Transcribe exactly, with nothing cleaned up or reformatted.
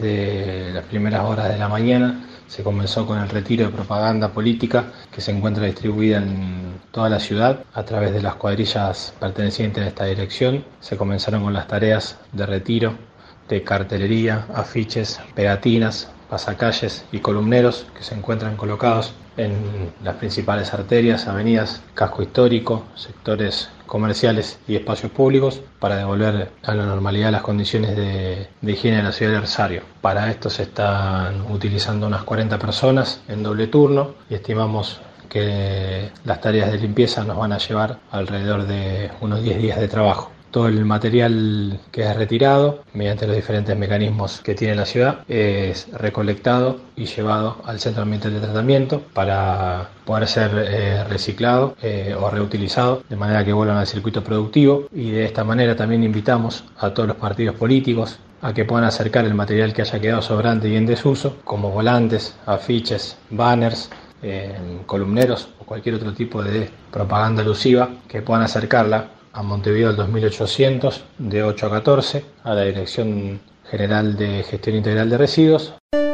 De las primeras horas de la mañana se comenzó con el retiro de propaganda política que se encuentra distribuida en toda la ciudad a través de las cuadrillas pertenecientes a esta dirección. Se comenzaron con las tareas de retiro de cartelería, afiches, pegatinas, pasacalles y columneros que se encuentran colocados en las principales arterias, avenidas, casco histórico, sectores comerciales y espacios públicos para devolver a la normalidad las condiciones de, de higiene de la ciudad de Rosario. Para esto se están utilizando unas cuarenta personas en doble turno y estimamos que las tareas de limpieza nos van a llevar alrededor de unos diez días de trabajo. Todo el material que es retirado, mediante los diferentes mecanismos que tiene la ciudad, es recolectado y llevado al centro ambiental de tratamiento para poder ser eh, reciclado eh, o reutilizado, de manera que vuelvan al circuito productivo. Y de esta manera también invitamos a todos los partidos políticos a que puedan acercar el material que haya quedado sobrante y en desuso, como volantes, afiches, banners, eh, columneros o cualquier otro tipo de propaganda alusiva, que puedan acercarla a Montevideo al dos mil ochocientos, de ocho a catorce, a la Dirección General de Gestión Integral de Residuos.